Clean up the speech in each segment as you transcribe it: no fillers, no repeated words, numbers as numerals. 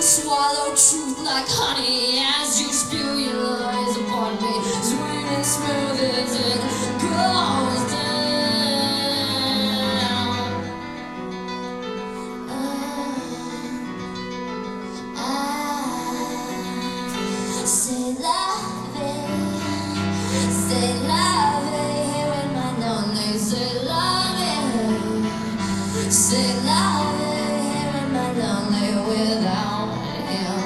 swallow truth like honey as you spew your lies upon me, sweet and smooth as it goes down. Say love it, when my lonely, say love it, say love it, when my lonely without him.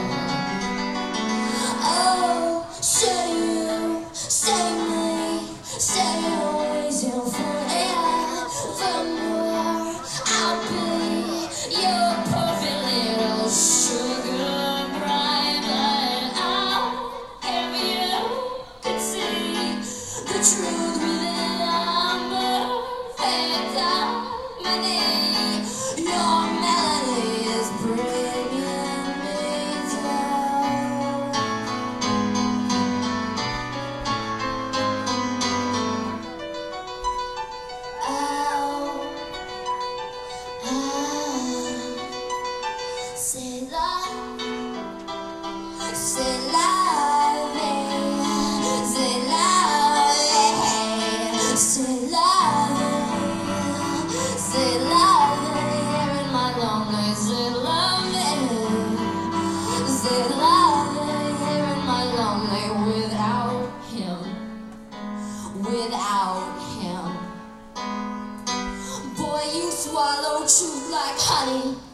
Oh, say you, say me, say always you'll forevermore. I'll be your perfect little sugar bride, but I'll give you could see the truth within the perfect harmony. Your melody is bringing me down. Say love, say love it, say love it, say love it, say love it, here in my lonely, say love it, say love it, here in my lonely without him, without him. Boy, you swallow truth like honey.